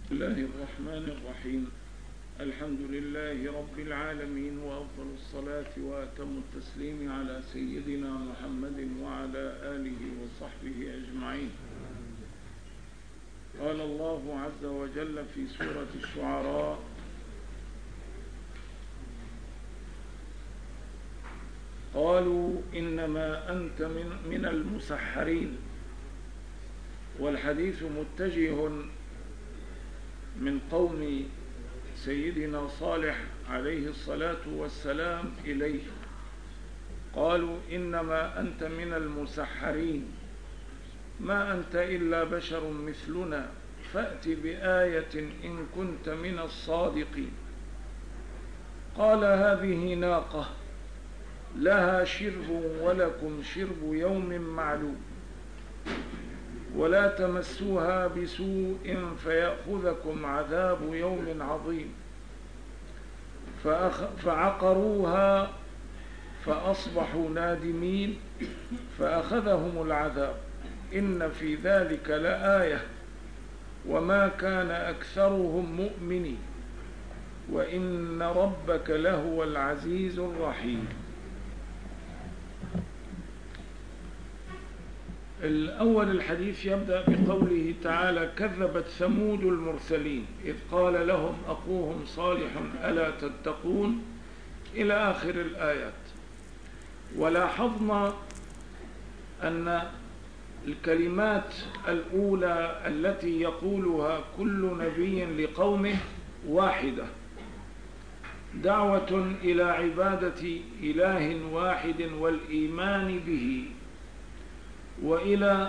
الله الرحمن الرحيم. الحمد لله رب العالمين، وأفضل الصلاة وأتم التسليم على سيدنا محمد وعلى آله وصحبه أجمعين. قال الله عز وجل في سورة الشعراء: قالوا إنما أنت من المسحرين. والحديث متجه من قوم سيدنا صالح عليه الصلاة والسلام إليه. قالوا إنما أنت من المسحرين، ما أنت إلا بشر مثلنا، فأت بآية إن كنت من الصادقين. قال هذه ناقة لها شرب ولكم شرب يوم معلوم، ولا تمسوها بسوء فيأخذكم عذاب يوم عظيم. فعقروها فأصبحوا نادمين، فأخذهم العذاب. إن في ذلك لآية وما كان أكثرهم مؤمنين، وإن ربك لهو العزيز الرحيم. الأول الحديث يبدأ بقوله تعالى: كذبت ثمود المرسلين إذ قال لهم أخوهم صالح ألا تتقون، إلى آخر الآيات. ولاحظنا أن الكلمات الأولى التي يقولها كل نبي لقومه واحدة: دعوة إلى عبادة إله واحد والإيمان به، وإلى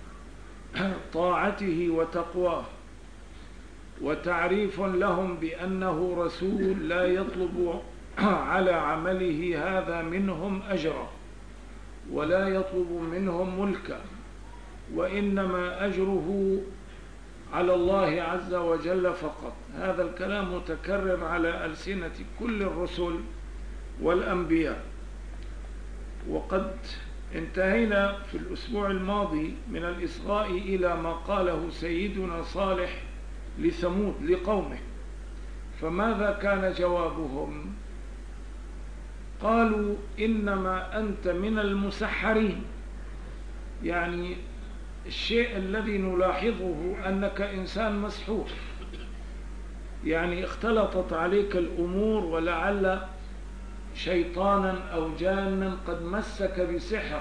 طاعته وتقواه، وتعريف لهم بأنه رسول لا يطلب على عمله هذا منهم أجرا، ولا يطلب منهم ملكا، وإنما أجره على الله عز وجل فقط. هذا الكلام متكرر على ألسنة كل الرسل والأنبياء. وقد انتهينا في الأسبوع الماضي من الإصغاء إلى ما قاله سيدنا صالح لثمود لقومه. فماذا كان جوابهم؟ قالوا إنما أنت من المسحرين. يعني الشيء الذي نلاحظه أنك إنسان مسحور، يعني اختلطت عليك الأمور، ولعل شيطانا أو جانا قد مسك بسحر،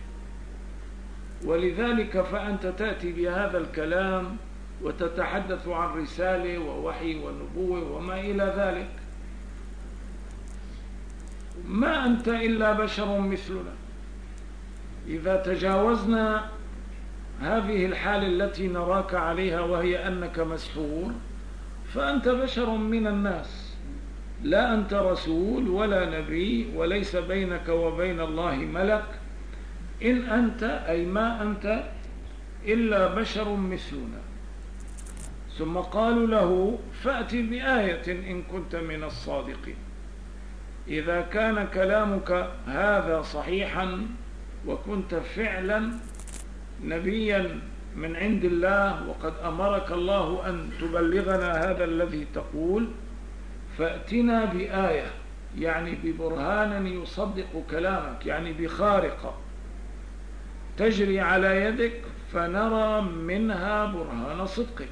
ولذلك فأنت تأتي بهذا الكلام وتتحدث عن رسالة ووحي ونبوة وما إلى ذلك. ما أنت إلا بشر مثلنا. إذا تجاوزنا هذه الحالة التي نراك عليها وهي أنك مسحور، فأنت بشر من الناس، لا أنت رسول ولا نبي، وليس بينك وبين الله ملك. إن أنت أي ما أنت إلا بشر مثلنا. ثم قالوا له: فأت بآية إن كنت من الصادقين. إذا كان كلامك هذا صحيحا وكنت فعلا نبيا من عند الله، وقد أمرك الله أن تبلغنا هذا الذي تقول، فأتنا بآية، يعني ببرهان يصدق كلامك، يعني بخارقة تجري على يدك فنرى منها برهان صدقك.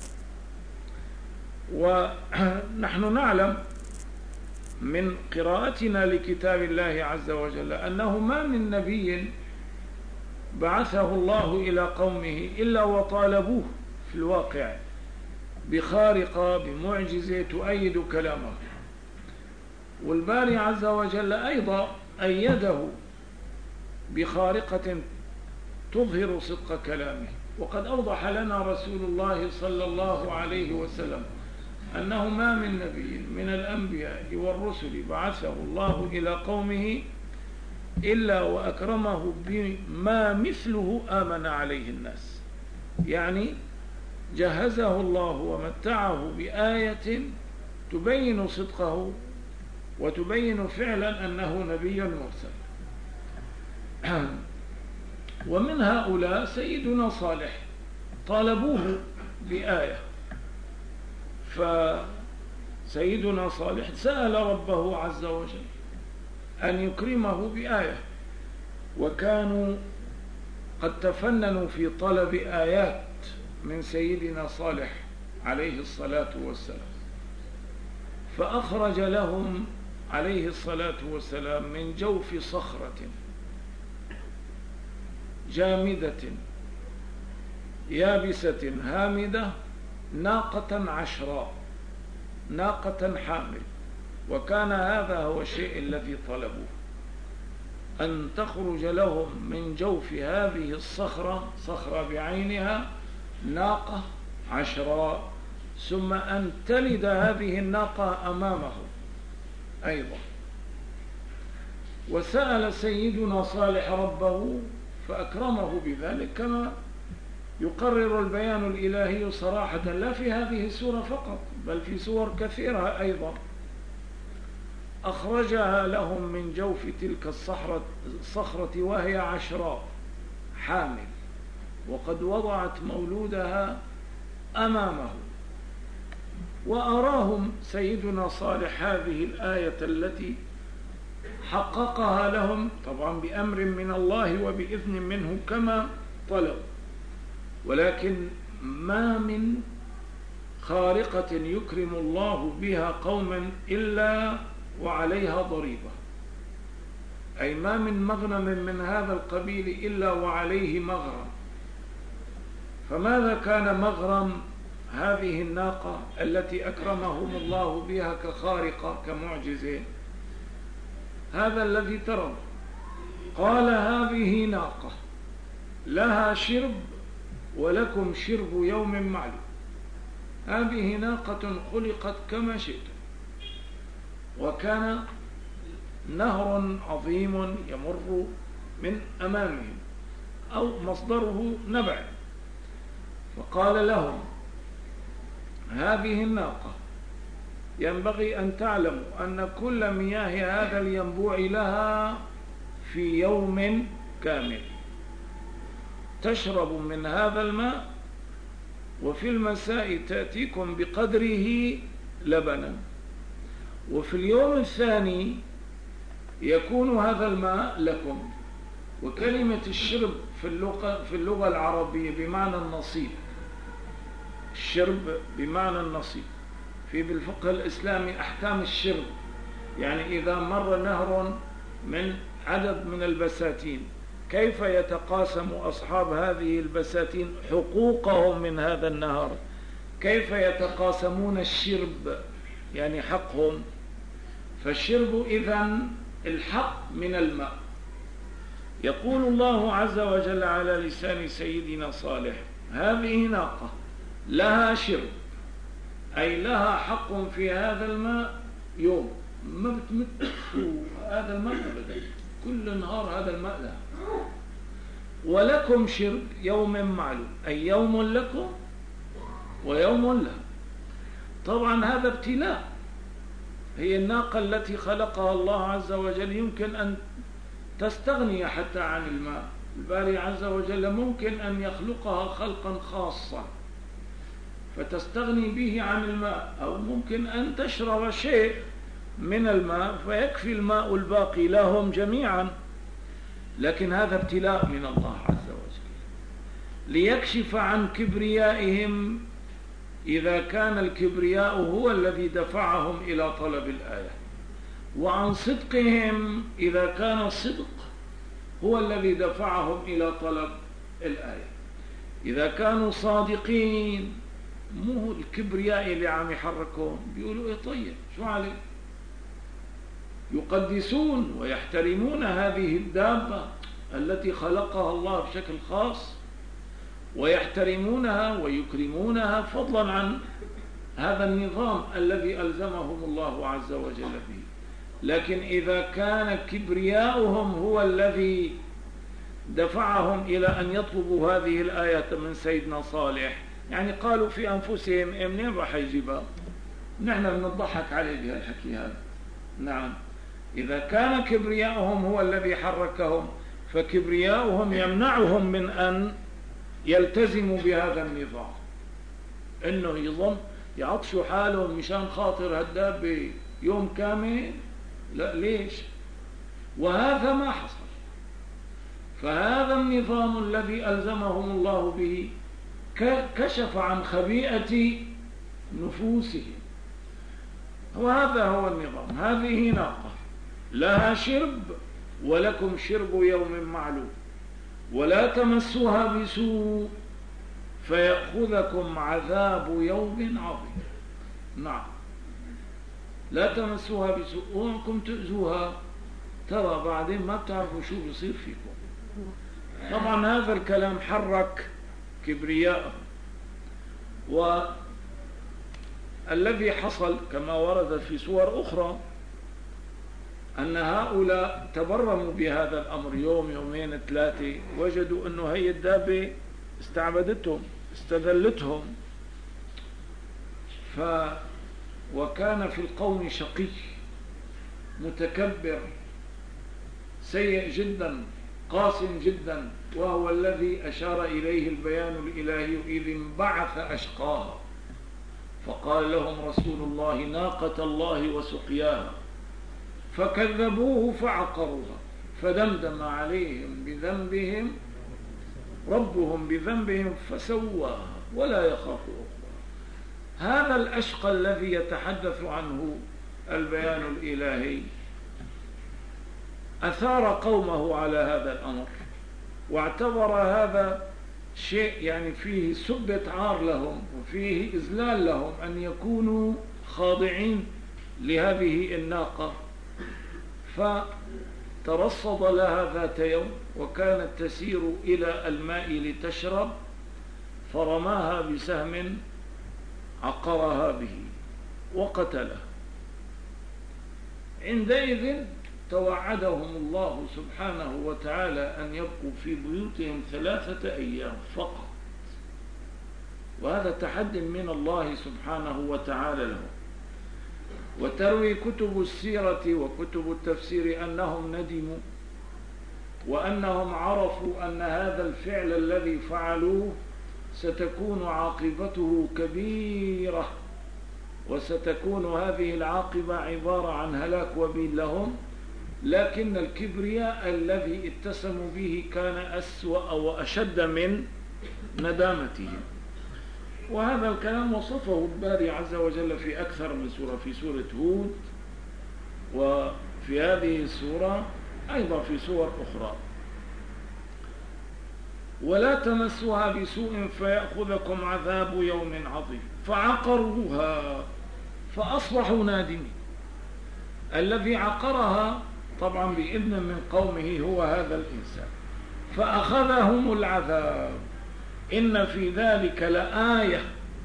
ونحن نعلم من قراءتنا لكتاب الله عز وجل أنه ما من نبي بعثه الله إلى قومه إلا وطالبوه في الواقع بخارقة بمعجزة تؤيد كلامه. والباري عز وجل أيضا أيده بخارقة تظهر صدق كلامه. وقد أوضح لنا رسول الله صلى الله عليه وسلم أنه ما من نبي من الأنبياء والرسل بعثه الله إلى قومه إلا وأكرمه بما مثله آمن عليه الناس. يعني جهزه الله ومتعه بآية تبين صدقه وتبين فعلا أنه نبي مرسل. ومن هؤلاء سيدنا صالح طالبوه بآية، فسيدنا صالح سأل ربه عز وجل أن يكرمه بآية، وكانوا قد تفننوا في طلب آيات من سيدنا صالح عليه الصلاة والسلام، فأخرج لهم عليه الصلاة والسلام من جوف صخرة جامدة يابسة هامدة ناقة عشراء، ناقة حامل. وكان هذا هو الشيء الذي طلبوه، أن تخرج لهم من جوف هذه الصخرة، صخرة بعينها، ناقة عشراء، ثم أن تلد هذه الناقة أمامه أيضا. وسأل سيدنا صالح ربه فأكرمه بذلك، كما يقرر البيان الإلهي صراحة، لا في هذه السورة فقط بل في سور كثيرة أيضا. أخرجها لهم من جوف تلك الصخرة وهي عشراء حامل، وقد وضعت مولودها أمامه. وأراهم سيدنا صالح هذه الآية التي حققها لهم، طبعا بأمر من الله وبإذن منه كما طلب، ولكن ما من خارقة يكرم الله بها قوما إلا وعليها ضريبة، أي ما من مغنم من هذا القبيل إلا وعليه مغرم. فماذا كان مغرم هذه الناقة التي أكرمهم الله بها كخارقة كمعجزة؟ هذا الذي ترون. قال هذه ناقة لها شرب ولكم شرب يوم معلوم. هذه ناقة خلقت كما شئتم، وكان نهر عظيم يمر من أمامهم أو مصدره نبع، فقال لهم هذه الناقة ينبغي أن تعلموا أن كل مياه هذا الينبوع لها في يوم كامل، تشرب من هذا الماء، وفي المساء تأتيكم بقدره لبنا، وفي اليوم الثاني يكون هذا الماء لكم. وكلمة الشرب في اللغة العربية بمعنى النصيب، الشرب بمعنى النصيب. في بالفقه الإسلامي أحكام الشرب، يعني إذا مر نهر من عدد من البساتين، كيف يتقاسم أصحاب هذه البساتين حقوقهم من هذا النهر؟ كيف يتقاسمون الشرب يعني حقهم؟ فالشرب إذن الحق من الماء. يقول الله عز وجل على لسان سيدنا صالح هذه ناقة لها شرب، أي لها حق في هذا الماء يوم، ما بتمت هذا الماء أبدا، كل نهار هذا الماء لها. ولكم شرب يوم معلوم، أي يوم لكم ويوم لها. طبعا هذا ابتلاء. هي الناقة التي خلقها الله عز وجل يمكن أن تستغني حتى عن الماء، الباري عز وجل ممكن أن يخلقها خلقا خاصا فتستغني به عن الماء، أو ممكن أن تشرب شيء من الماء فيكفي الماء الباقي لهم جميعا. لكن هذا ابتلاء من الله عز وجل ليكشف عن كبريائهم، إذا كان الكبرياء هو الذي دفعهم إلى طلب الآية، وعن صدقهم إذا كان الصدق هو الذي دفعهم إلى طلب الآية. إذا كانوا صادقين، مو الكبرياء اللي عم يحركهم، بيقولوا إيه طيب شو عليه، يقدسون ويحترمون هذه الدابة التي خلقها الله بشكل خاص، ويحترمونها ويكرمونها فضلا عن هذا النظام الذي ألزمهم الله عز وجل به. لكن إذا كان كبرياؤهم هو الذي دفعهم إلى أن يطلبوا هذه الآية من سيدنا صالح، يعني قالوا في أنفسهم منين راح يجيبها، نحن بنضحك عليه بهالحكي هذا. نعم، إذا كان كبرياؤهم هو الذي حركهم، فكبرياؤهم يمنعهم من أن يلتزموا بهذا النظام، إنه يظن يعطشوا حالهم مشان خاطر هالدابة يوم كامل؟ لا، ليش؟ وهذا ما حصل. فهذا النظام الذي ألزمهم الله به كشف عن خبيئة نفوسهم، وهذا هو النظام. هذه ناقة لها شرب ولكم شرب يوم معلوم، ولا تمسوها بسوء فيأخذكم عذاب يوم عظيم. نعم، لا تمسوها بسوء، وانكم تؤذوها ترى بعدين ما بتعرفوا شو بيصير فيكم. طبعا هذا الكلام حرك كبرياءهم، والذي حصل كما ورد في سور أخرى أن هؤلاء تبرموا بهذا الأمر يوم يومين ثلاثة، وجدوا أنه هي الدابة استعبدتهم استذلتهم. وكان في القوم شقي متكبر سيء جدا قاس جدا، وهو الذي أشار إليه البيان الإلهي إذ انبعث أشقاها فقال لهم رسول الله ناقة الله وسقياها فكذبوه فعقروها فدمدم عليهم بذنبهم ربهم بذنبهم فسواها ولا يخاف عقباها. هذا الأشقى الذي يتحدث عنه البيان الإلهي أثار قومه على هذا الأمر، واعتبر هذا شيء يعني فيه سبة عار لهم وفيه إذلال لهم أن يكونوا خاضعين لهذه الناقة. فترصد لها ذات يوم وكانت تسير إلى الماء لتشرب، فرماها بسهم عقرها به وقتلها. عندئذ توعدهم الله سبحانه وتعالى أن يبقوا في بيوتهم 3 أيام فقط، وهذا تحد من الله سبحانه وتعالى لهم. وتروي كتب السيرة وكتب التفسير أنهم ندموا وأنهم عرفوا أن هذا الفعل الذي فعلوه ستكون عاقبته كبيرة، وستكون هذه العاقبة عبارة عن هلاك وبيل لهم، لكن الكبرياء الذي اتسموا به كان أسوأ وأشد من ندامتهم. وهذا الكلام وصفه الباري عز وجل في أكثر من سورة، في سورة هود وفي هذه السورة أيضا في سور أخرى. ولا تمسوها بسوء فيأخذكم عذاب يوم عظيم فعقروها فأصبحوا نادمين. الذي عقرها طبعا بإذن من قومه هو هذا الإنسان، فأخذهم العذاب. إن في ذلك لآية،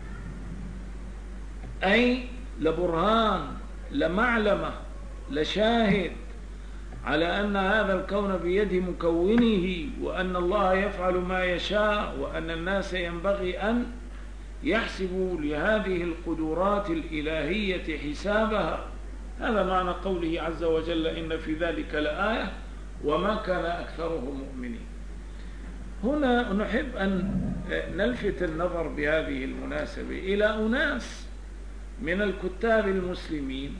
أي لبرهان لمعلمة لشاهد على أن هذا الكون بيد مكونه، وأن الله يفعل ما يشاء، وأن الناس ينبغي أن يحسبوا لهذه القدرات الإلهية حسابها. هذا معنى قوله عز وجل إن في ذلك لآية وما كان أكثرهم مؤمنين. هنا نحب أن نلفت النظر بهذه المناسبة إلى أناس من الكتاب المسلمين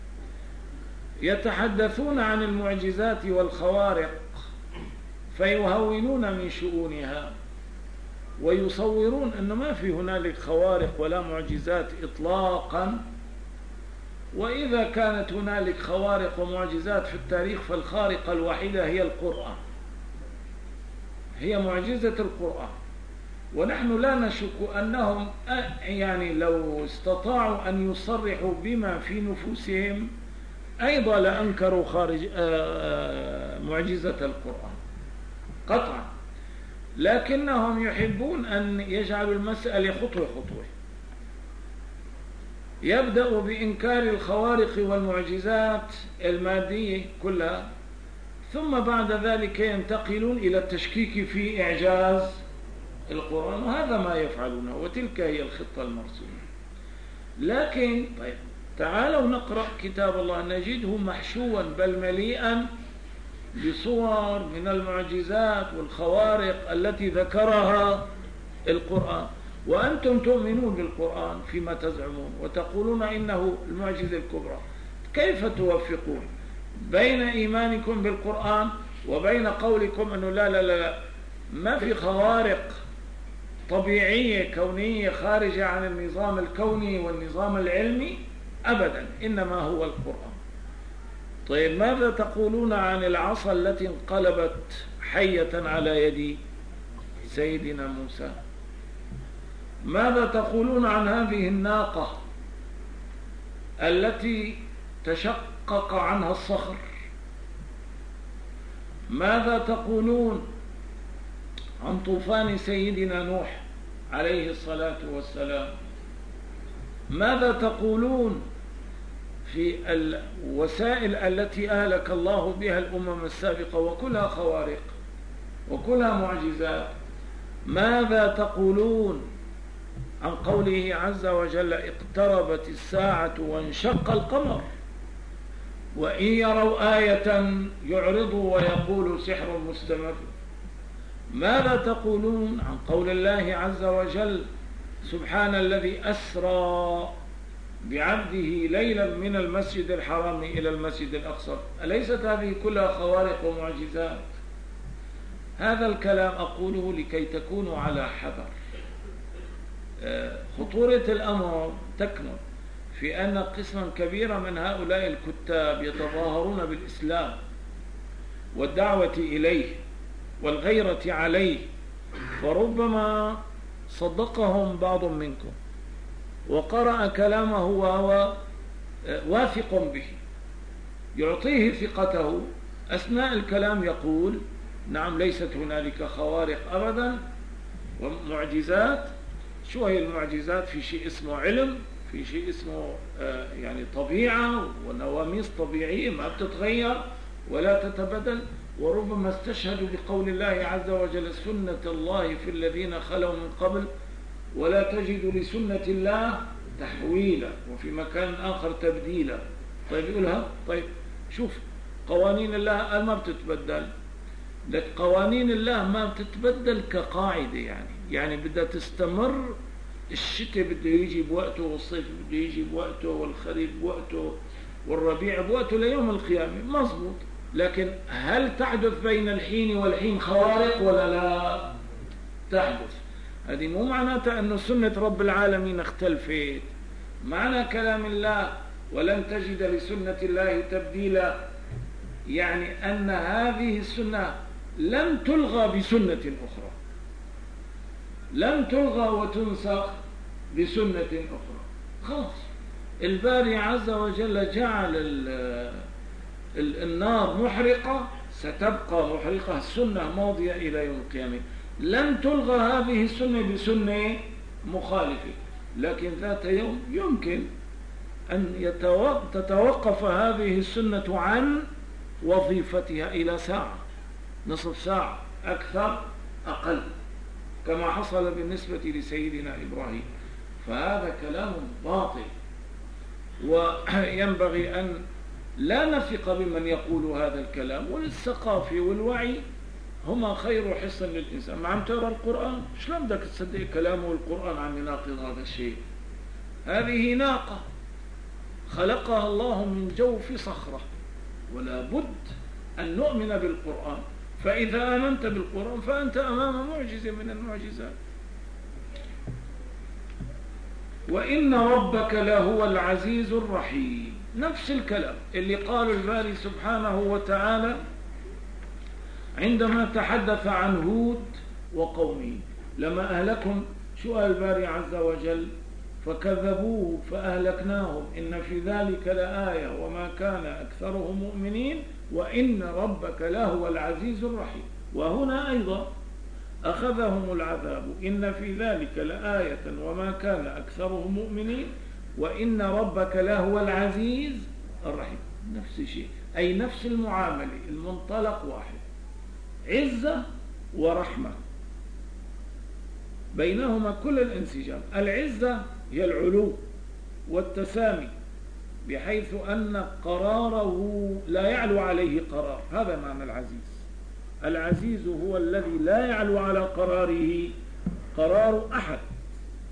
يتحدثون عن المعجزات والخوارق فيهونون من شؤونها ويصورون أنه ما في هنالك خوارق ولا معجزات إطلاقا، وإذا كانت هنالك خوارق ومعجزات في التاريخ فالخارقة الوحيدة هي القرآن، هي معجزة القرآن. ونحن لا نشك أنهم يعني لو استطاعوا أن يصرحوا بما في نفوسهم أيضا لأنكروا خارج معجزة القرآن قطعا، لكنهم يحبون أن يجعلوا المسألة خطوة خطوة. يبدأ بإنكار الخوارق والمعجزات المادية كلها، ثم بعد ذلك ينتقلون إلى التشكيك في إعجاز القرآن، وهذا ما يفعلونه، وتلك هي الخطة المرسومة. لكن طيب تعالوا نقرأ كتاب الله نجده محشوا بل مليئا بصور من المعجزات والخوارق التي ذكرها القرآن، وأنتم تؤمنون بالقرآن فيما تزعمون وتقولون إنه المعجزة الكبرى. كيف توفقون بين إيمانكم بالقرآن وبين قولكم أنه لا لا لا لا ما في خوارق طبيعية كونية خارجة عن النظام الكوني والنظام العلمي أبدا، إنما هو القرآن. طيب ماذا تقولون عن العصا التي انقلبت حية على يد سيدنا موسى؟ ماذا تقولون عن هذه الناقة التي تشقق عنها الصخر؟ ماذا تقولون عن طوفان سيدنا نوح عليه الصلاة والسلام؟ ماذا تقولون في الوسائل التي أهلك الله بها الأمم السابقة وكلها خوارق وكلها معجزات؟ ماذا تقولون عن قوله عز وجل اقتربت الساعة وانشق القمر وإن يروا آية يعرضوا ويقولوا سحر مستمر؟ ماذا تقولون عن قول الله عز وجل سبحان الذي أسرى بعبده ليلا من المسجد الحرام إلى المسجد الأقصى؟ أليست هذه كلها خوارق ومعجزات؟ هذا الكلام أقوله لكي تكونوا على حذر. خطورة الأمر تكمن في أن قسما كبيرا من هؤلاء الكتاب يتظاهرون بالإسلام والدعوة إليه والغيرة عليه، فربما صدقهم بعض منكم وقرأ كلامه وهو واثق به، يعطيه ثقته، أثناء الكلام يقول نعم ليست هنالك خوارق أبدا ومعجزات. شو هي المعجزات؟ في شيء اسمه علم، في شيء اسمه يعني طبيعة ونواميس طبيعية ما بتتغير ولا تتبدل. وربما استشهدوا بقول الله عز وجل سنة الله في الذين خلوا من قبل ولا تجد لسنة الله تحويلا، وفي مكان آخر تبديلا. طيب يقولها طيب شوف قوانين الله ما بتتبدل، لك قوانين الله ما بتتبدل كقاعدة، يعني بدها تستمر. الشتاء بده يجي بوقته والصيف بده يجي بوقته والخريف بوقته والربيع بوقته ليوم القيامة، مظبوط. لكن هل تحدث بين الحين والحين خوارق ولا لا؟ تحدث. هذه مو معناتها أن سنة رب العالمين اختلفت. معنى كلام الله ولن تجد لسنة الله تبديلا يعني أن هذه السنة لن تلغى بسنة أخرى، لن تلغى وتنسخ بسنة أخرى. خلاص الباري عز وجل جعل النار محرقة، ستبقى محرقة، السنة ماضية إلى يوم القيامة. لن تلغى هذه السنة بسنة مخالفة، لكن ذات يوم يمكن أن تتوقف هذه السنة عن وظيفتها إلى ساعة، نصف ساعة، أكثر أقل، كما حصل بالنسبة لسيدنا إبراهيم. فهذا كلام باطل، وينبغي أن لا نثق بمن يقول هذا الكلام. والثقافة والوعي هما خير حصن للإنسان. ما عم تقرأ القرآن شلون بدك تصدق كلامه والقرآن عم يناقض هذا الشيء؟ هذه ناقة خلقها الله من جوف صخرة، ولا بد أن نؤمن بالقرآن. فإذا آمنت بالقرآن فأنت أمام معجزة من المعجزات. وإن ربك لهو العزيز الرحيم، نفس الكلام اللي قال الباري سبحانه وتعالى عندما تحدث عن هود وقومه لما أهلكهم. شو قال الباري عز وجل؟ فكذبوه فأهلكناهم إن في ذلك لآية وما كان أكثرهم مؤمنين وإن ربك لهو العزيز الرحيم. وهنا أيضا أخذهم العذاب إن في ذلك لآية وما كان أكثرهم مؤمنين وإن ربك لهو العزيز الرحيم. نفس الشيء، أي نفس المعاملة، المنطلق واحد، عزة ورحمة، بينهما كل الانسجام. العزة هي العلو والتسامي، بحيث أن قراره لا يعلو عليه قرار، هذا معنى العزيز. العزيز هو الذي لا يعلو على قراره قرار أحد،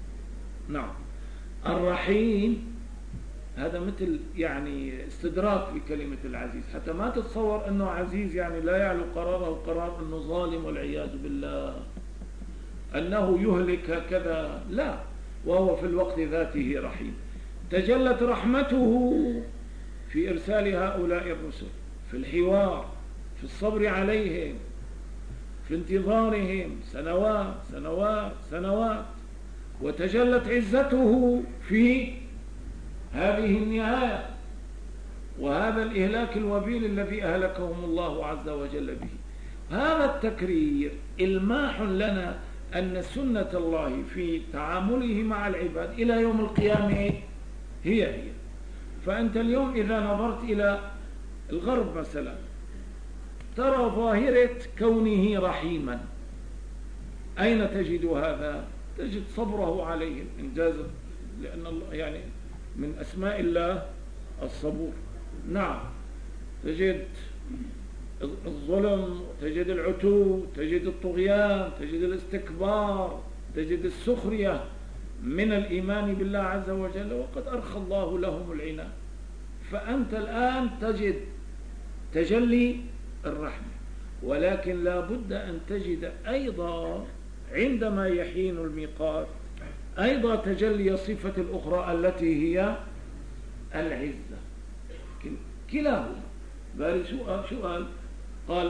نعم. الرحيم هذا مثل يعني استدراك بكلمة العزيز، حتى ما تتصور أنه عزيز يعني لا يعلو قراره قرار أنه ظالم والعياذ بالله، أنه يهلك كذا، لا، وهو في الوقت ذاته رحيم. تجلت رحمته في إرسال هؤلاء الرسل، في الحوار، في الصبر عليهم، في انتظارهم سنوات سنوات سنوات. وتجلت عزته في هذه النهاية وهذا الإهلاك الوبيل الذي أهلكهم الله عز وجل به. هذا التكرير إلماح لنا أن سنة الله في تعامله مع العباد إلى يوم القيامة هي. فأنت اليوم إذا نظرت إلى الغرب مثلا ترى ظاهرة كونه رحيما. أين تجد هذا؟ تجد صبره عليهم إنجاز، لأن الله يعني من أسماء الله الصبور. نعم، تجد الظلم، تجد العتو، تجد الطغيان، تجد الاستكبار، تجد السخرية من الإيمان بالله عز وجل، وقد أرخى الله لهم العنان. فأنت الآن تجد تجلي الرحمة، ولكن لا بد أن تجد أيضا عندما يحين الميقات أيضا تجلي الصفة الأخرى التي هي العزة. كلاهما بل سؤال قال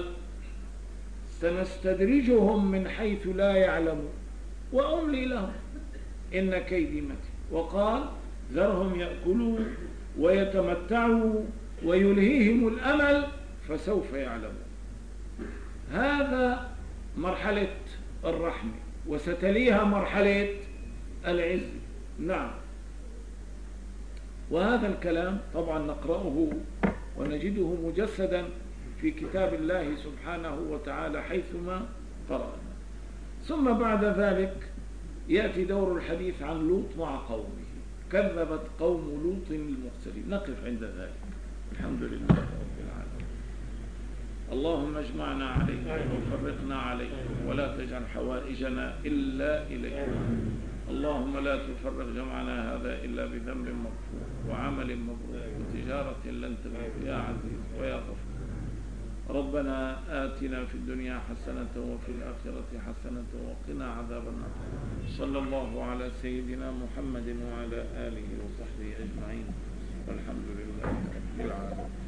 سنستدرجهم من حيث لا يعلمون وأملي لهم إن كيدي متين. وقال ذرهم يأكلوا ويتمتعوا ويلهيهم الأمل فسوف يعلمون. هذا مرحلة الرحمة، وستليها مرحلة العز. نعم. وهذا الكلام طبعا نقرأه ونجده مجسدا في كتاب الله سبحانه وتعالى حيثما قرأنا. ثم بعد ذلك يأتي دور الحديث عن لوط مع قومه. كذبت قوم لوط المرسلين. نقف عند ذلك. الحمد لله رب العالمين. اللهم اجمعنا عليك وفرقنا عليك ولا تجعل حوائجنا إلا إليك. اللهم لا تفرق جمعنا هذا إلا بذنب مغفور وعمل مبرور وتجارة لن تبور يا عزيز ويا غفور. ربنا آتنا في الدنيا حسنة وفي الآخرة حسنة وقنا عذاب النار. صلى الله على سيدنا محمد وعلى آله وصحبه أجمعين والحمد لله رب العالمين.